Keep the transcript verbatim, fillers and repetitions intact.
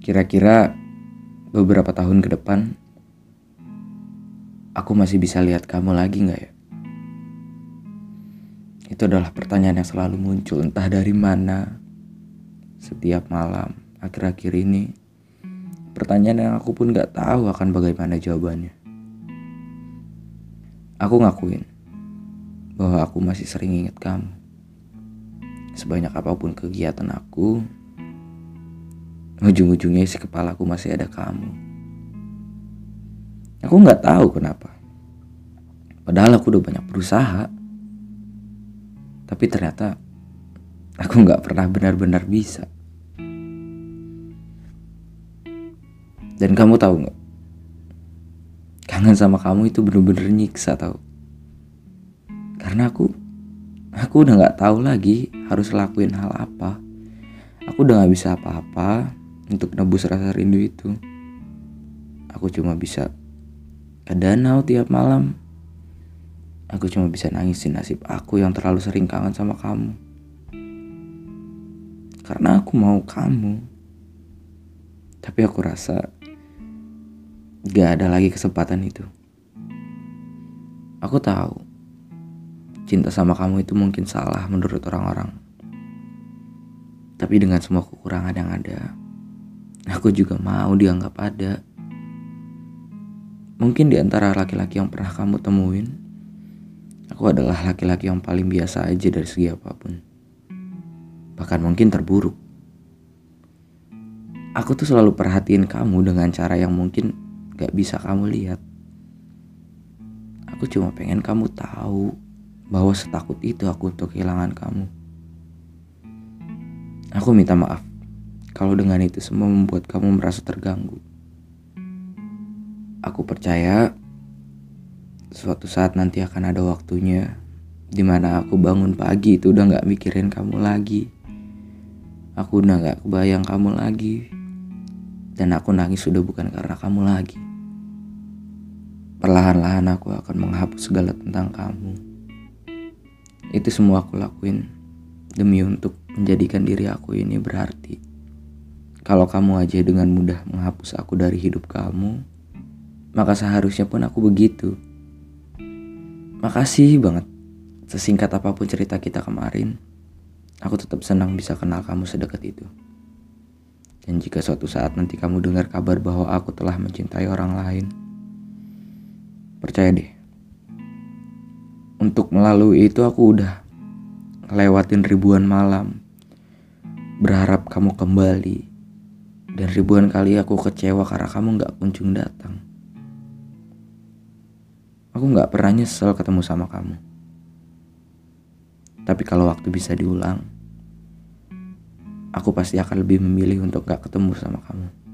Kira-kira beberapa tahun ke depan, aku masih bisa lihat kamu lagi gak ya? Itu adalah pertanyaan yang selalu muncul entah dari mana. Setiap malam, akhir-akhir ini, pertanyaan yang aku pun gak tahu akan bagaimana jawabannya. Aku ngakuin bahwa aku masih sering ingat kamu. Sebanyak apapun kegiatan aku, ujung-ujungnya isi kepalaku masih ada kamu. Aku gak tahu kenapa. Padahal aku udah banyak berusaha. Tapi ternyata aku gak pernah benar-benar bisa. Dan kamu tahu gak? Kangen sama kamu itu bener-bener nyiksa tau. Karena aku Aku udah gak tahu lagi harus lakuin hal apa. Aku udah gak bisa apa-apa untuk nebus rasa rindu itu. Aku cuma bisa ke danau tiap malam. Aku cuma bisa nangisin nasib aku yang terlalu sering kangen sama kamu. Karena aku mau kamu. Tapi aku rasa gak ada lagi kesempatan itu. Aku tahu cinta sama kamu itu mungkin salah menurut orang-orang. Tapi dengan semua kekurangan yang ada, aku juga mau dianggap ada. Mungkin di antara laki-laki yang pernah kamu temuin, aku adalah laki-laki yang paling biasa aja dari segi apapun. Bahkan mungkin terburuk. Aku tuh selalu perhatiin kamu dengan cara yang mungkin gak bisa kamu lihat. Aku cuma pengen kamu tahu bahwa setakut itu aku untuk kehilangan kamu. Aku minta maaf kalau dengan itu semua membuat kamu merasa terganggu. Aku percaya suatu saat nanti akan ada waktunya dimana aku bangun pagi itu udah gak mikirin kamu lagi. Aku udah gak kebayang kamu lagi. Dan aku nangis sudah bukan karena kamu lagi. Perlahan-lahan aku akan menghapus segala tentang kamu. Itu semua aku lakuin demi untuk menjadikan diri aku ini berarti. Kalau kamu aja dengan mudah menghapus aku dari hidup kamu, maka seharusnya pun aku begitu. Makasih banget. Sesingkat apapun cerita kita kemarin, aku tetap senang bisa kenal kamu sedekat itu. Dan jika suatu saat nanti kamu dengar kabar bahwa aku telah mencintai orang lain, percaya deh, untuk melalui itu aku udah lewatin ribuan malam berharap kamu kembali. Dan ribuan kali aku kecewa karena kamu gak kunjung datang. Aku gak pernah nyesel ketemu sama kamu. Tapi kalau waktu bisa diulang, aku pasti akan lebih memilih untuk gak ketemu sama kamu.